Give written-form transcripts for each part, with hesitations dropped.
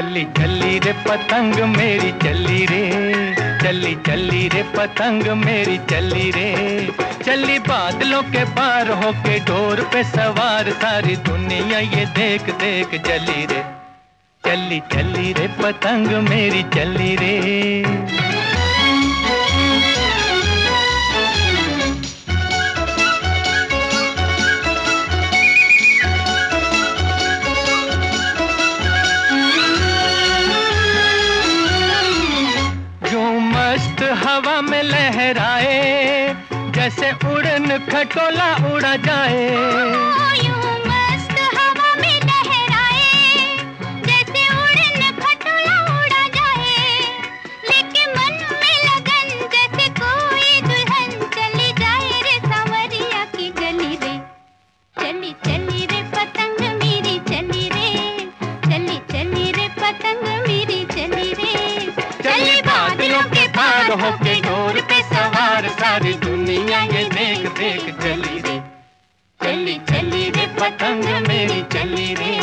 चली चली रे पतंग मेरी चली रे, चली चली रे पतंग मेरी चली रे। चली बादलों के पार होके डोर पे सवार, सारी दुनिया ये देख देख जली रे। चली चली रे पतंग मेरी चली रे। मस्त हवा में लहराए, जैसे उड़न खटोला उड़ा जाए। यूं मस्त हवा में लहराए, जैसे उड़न खटोला उड़ा जाए। लेके मन में लगन, जैसे कोई दुल्हन चली जाए रे सांवरिया की गली रे। चली चली रे पतंग मेरी चली रे, चली चली रे पतंग मेरी चली रे। चली बादलों के पार होके डोर पे सवार, सारी दुनिया ये देख देख चली रे। चली चली रे पतंग मेरी चली रे।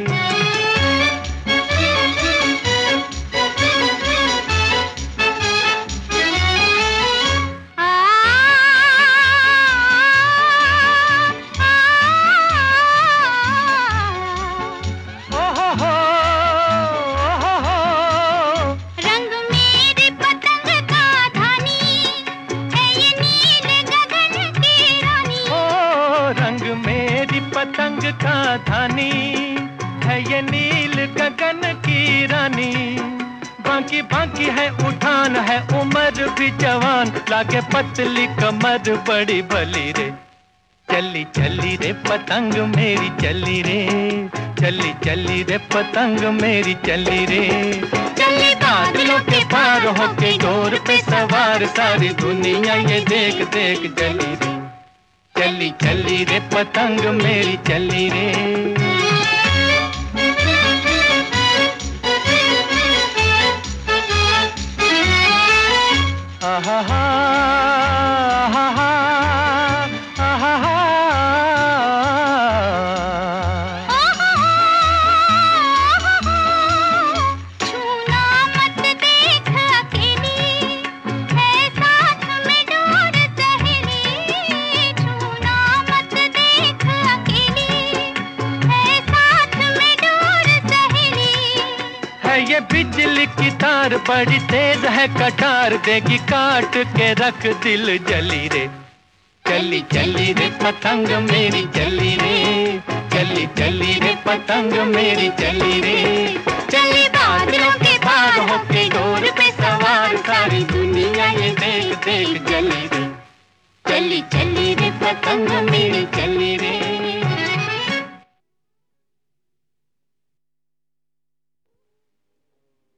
पतंग का धानी है ये नील गगन की रानी। बाकी बाकी है उठान, है उम्र भी जवान, लागे पतली कमर बड़ी भली रे। चली चली रे पतंग मेरी चली रे, चली चली रे पतंग मेरी चली रे। चली बादलों के पार होके डोर पे सवार, सारी दुनिया ये देख देख जली रे। चली चली रे पतंग मेरी चली रे। आहा हा, आहा हा, आहा हा। छूना मत देख अकेली, है साथ में डोर सहेली। छूना मत देख अकेली, है साथ में डोर सहेली। है ये बिजली की तार, बड़ी तेज है कटार, देगी काट के रख दिल जली रे। चली चली रे पतंग मेरी चली रे, चली चली रे पतंग मेरी चली रे। चली बादलों के पार होके डोर पे सवार, सारी दुनिया ये देख देख जली रे। चली चली रे पतंग मेरी